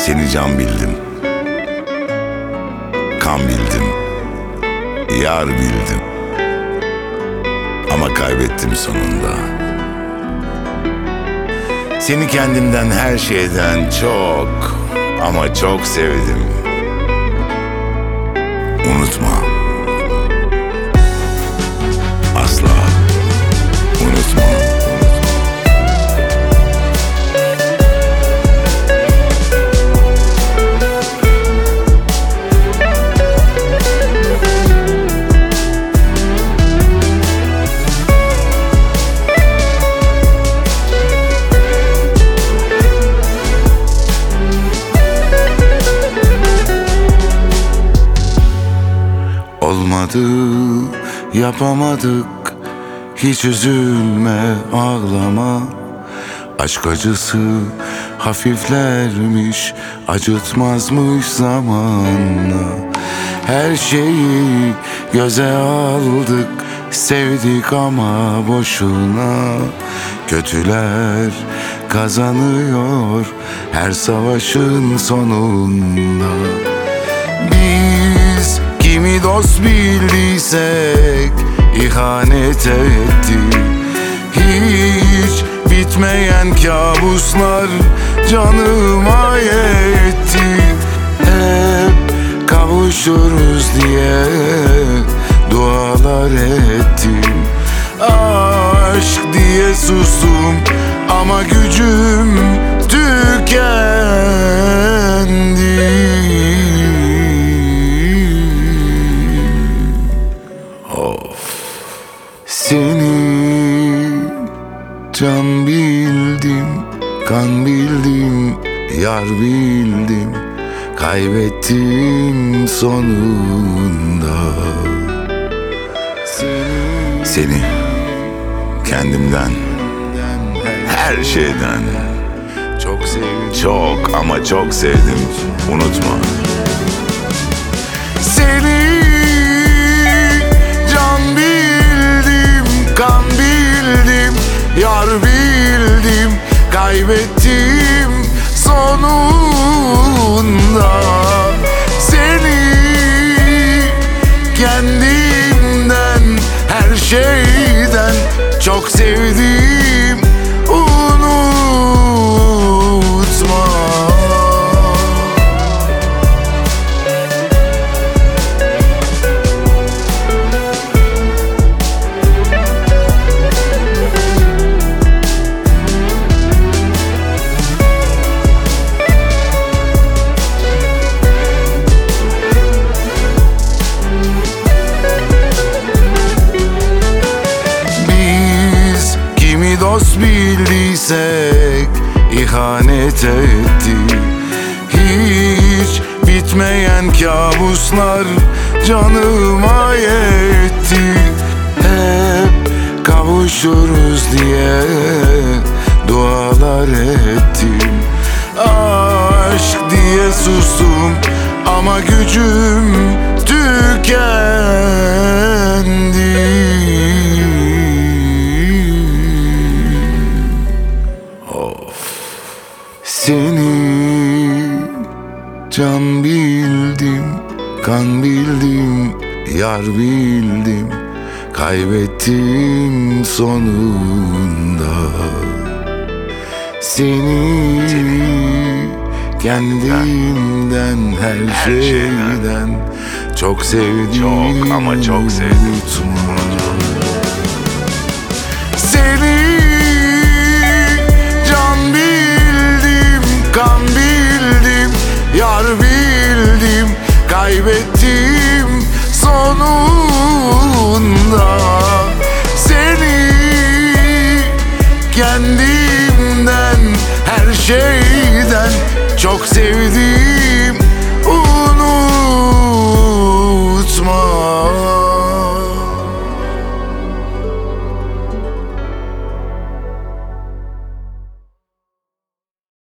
Seni can bildim, kan bildim, yar bildim. Ama kaybettim sonunda. Seni kendimden, her şeyden çok ama çok sevdim. Unutma. Asla unutma. Olmadı, yapamadık, hiç üzülme, ağlama. Aşk acısı hafiflermiş, acıtmazmış zamanla. Her şeyi göze aldık, sevdik ama boşuna. Kötüler kazanıyor her savaşın sonunda. Biz kimi dost bildiysek ihanet etti. Hiç bitmeyen kabuslar canıma yetti. Hep kavuşuruz diye dualar ettim. Aşk diye sustum ama gücüm tükendi. Seni can bildim, kan bildim, yar bildim. Kaybettim sonunda. Seni kendimden, her şeyden çok sevdim, çok ama çok sevdim. Unutma. Seni can bildim, kan bildim, yar bildim. Kaybettim sonunda. Seni kendimden, her şeyden çok sevdim. Unutma. Dost bildiysek ihanet etti. Hiç bitmeyen kabuslar canıma yetti. Hep kavuşuruz diye dualar ettim. Aşk diye sustum ama gücüm tükendi. Seni can bildim, kan bildim, yar bildim. Kaybettim sonunda. Seni kendimden, her şeyden çok sevdim. Çok ama çok sevdim. Unutma. Seni kan bildim, yar bildim. Kaybettim sonunda. Seni kendimden, her şeyden çok sevdim.